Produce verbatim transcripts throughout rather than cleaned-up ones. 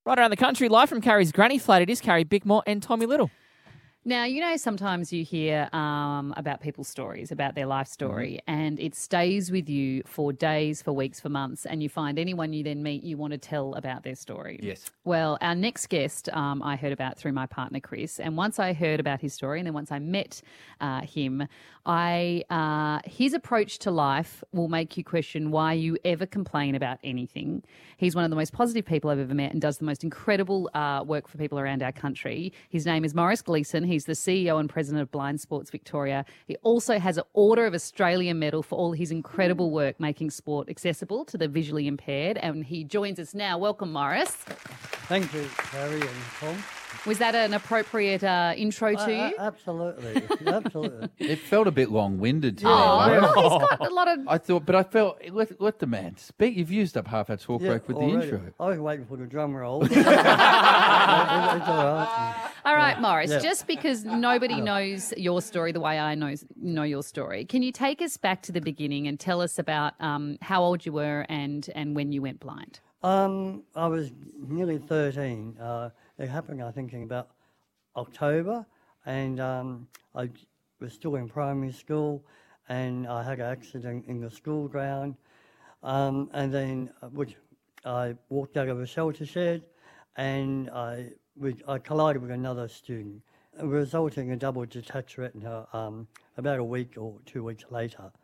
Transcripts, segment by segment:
Right around the country, live from Carrie's Granny Flat, it is Carrie Bickmore and Tommy Little. Now, you know, sometimes you hear um, about people's stories, about their life story, mm-hmm. and it stays with you for days, for weeks, for months, and you find anyone you then meet, you want to tell about their story. Yes. Well, our next guest um, I heard about through my partner, Chris, and once I heard about his story and then once I met uh, him, I uh, his approach to life will make you question why you ever complain about anything. He's one of the most positive people I've ever met and does the most incredible uh, work for people around our country. His name is Maurice Gleeson. He's the C E O and President of Blind Sports Victoria. He also has an Order of Australia medal for all his incredible work making sport accessible to the visually impaired. And he joins us now. Welcome, Maurice. Thank you, Carrie and Tom. Was that an appropriate uh, intro to uh, you? Uh, absolutely, absolutely. It felt a bit long-winded to Oh, me. no, he's got a lot of... I thought, but I felt, let, let the man speak. You've used up half our talk Yeah, break with already. the intro. I was waiting for the drum roll. It's all right. All right, Maurice, Yeah. just because nobody knows your story the way I know, know your story, can you take us back to the beginning and tell us about um, how old you were and, and when you went blind? Um, I was nearly thirteen. Uh, it happened, I think, in about October, and um, I was still in primary school, and I had an accident in the school ground, um, and then uh, which I walked out of a shelter shed, and I we, I collided with another student, resulting in a double detached retina um, about a week or two weeks later,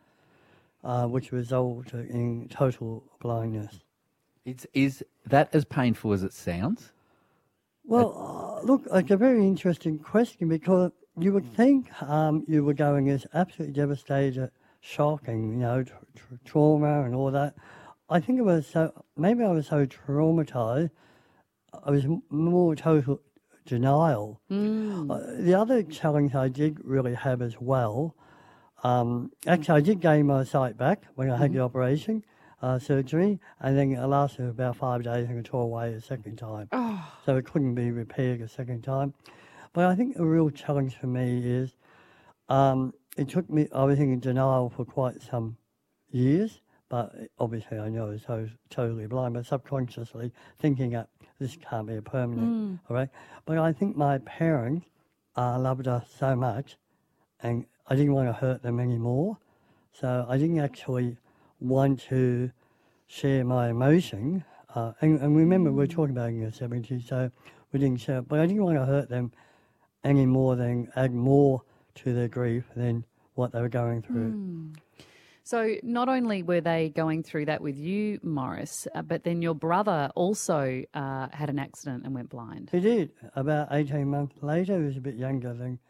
uh, which resulted in total blindness. It's, is that as painful as it sounds? Well, uh, look, it's a very interesting question because you would think um, you were going as absolutely devastated, shocking, you know, tra- tra- trauma and all that. I think it was so, maybe I was so traumatized, I was m- more total denial. Mm. Uh, the other challenge I did really have as well, um, actually I did gain my sight back when I had Mm-hmm. the operation. Uh, surgery, and then it lasted about five days and it tore away a second time. Oh. So it couldn't be repaired a second time. But I think the real challenge for me is um, it took me, I was in denial for quite some years, but obviously I know I was so totally blind, but subconsciously thinking that this can't be a permanent, Mm. all right? But I think my parents uh, loved us so much, and I didn't want to hurt them anymore. So I didn't actually want to share my emotion. Uh, and, and remember, we're talking about in the seventies, so we didn't share. But I didn't want to hurt them any more than add more to their grief than what they were going through. Mm. So not only were they going through that with you, Maurice, uh, but then your brother also uh, had an accident and went blind. He did. About eighteen months later, he was a bit younger than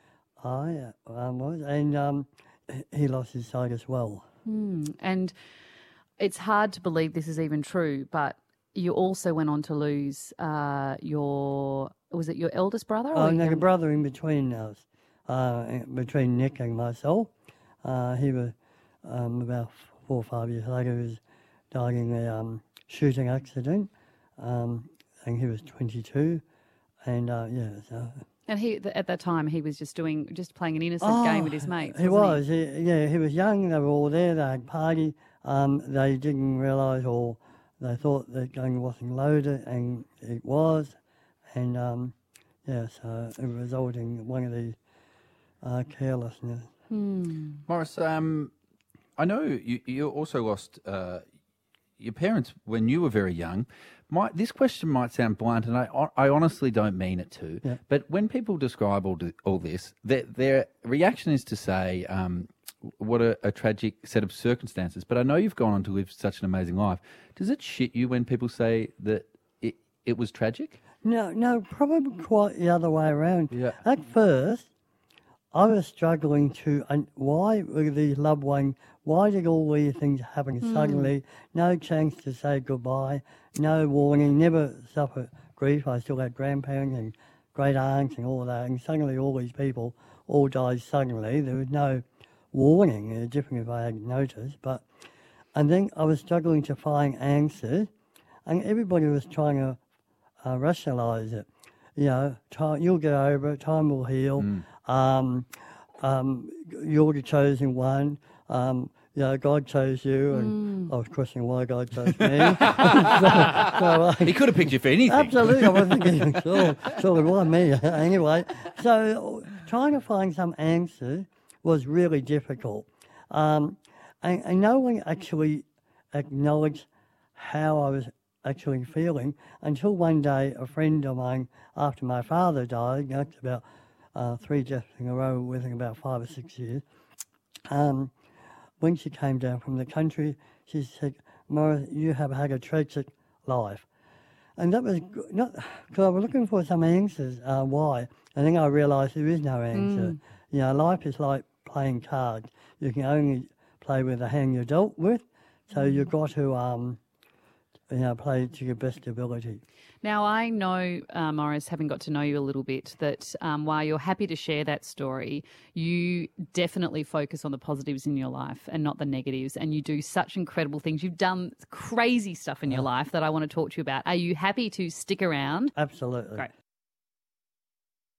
I um, was, and um, he lost his sight as well. Mm. And it's hard to believe this is even true, but you also went on to lose uh, your, was it your eldest brother? Oh, or no, young- a brother in between us, uh, between Nick and myself. Uh, he was um, about four or five years later. He was died in a um, shooting accident, um, and he was twenty-two. And uh, yeah, so. And he, th- at that time, he was just doing, just playing an innocent Oh, game with his mates. He wasn't was, he? yeah. He was young. They were all there. They had party. Um, they didn't realise, or they thought the gun wasn't loaded, and it was. And um, yeah, so it resulted in one of these uh, carelessness. Hmm. Maurice, um, I know you, you also lost uh, your parents when you were very young. My, this question might sound blunt, and I, I honestly don't mean it to. Yeah. But when people describe all, th- all this, their, their reaction is to say, um, what a, a tragic set of circumstances. But I know you've gone on to live such an amazing life. Does it shit you when people say that it, it was tragic? No, no, probably quite the other way around. Yeah. At first, I was struggling to, and why were these loved ones, why did all these things happen suddenly? No chance to say goodbye, no warning, never suffered grief. I still had grandparents and great aunts and all that, and suddenly all these people all died suddenly. There was no warning. It was different if I had noticed, but, and then I was struggling to find answers, and everybody was trying to uh, rationalise it. You know, time, you'll get over it, time will heal. Mm. Um, um, you're the chosen one. um, you know, God chose you, and I was questioning why God chose me. so, so, uh, He could have picked you for anything. absolutely, I was thinking, sure, sure, why me? Anyway, so trying to find some answers was really difficult. Um, and, and no one actually acknowledged how I was actually feeling until one day a friend of mine, after my father died, that's about uh, three deaths in a row within about five or six years, um, when she came down from the country, she said, Morris, you have had a tragic life. And that was g- not, because I was looking for some answers, uh, why. And then I realised there is no answer. Mm. You know, life is like playing cards. You can only play with the hand you're dealt with, so Mm. you've got to, um, you know, play to your best ability. Now, I know, uh, Morris, having got to know you a little bit, that um, while you're happy to share that story, you definitely focus on the positives in your life and not the negatives. And you do such incredible things. You've done crazy stuff in your life that I want to talk to you about. Are you happy to stick around? Absolutely. Great.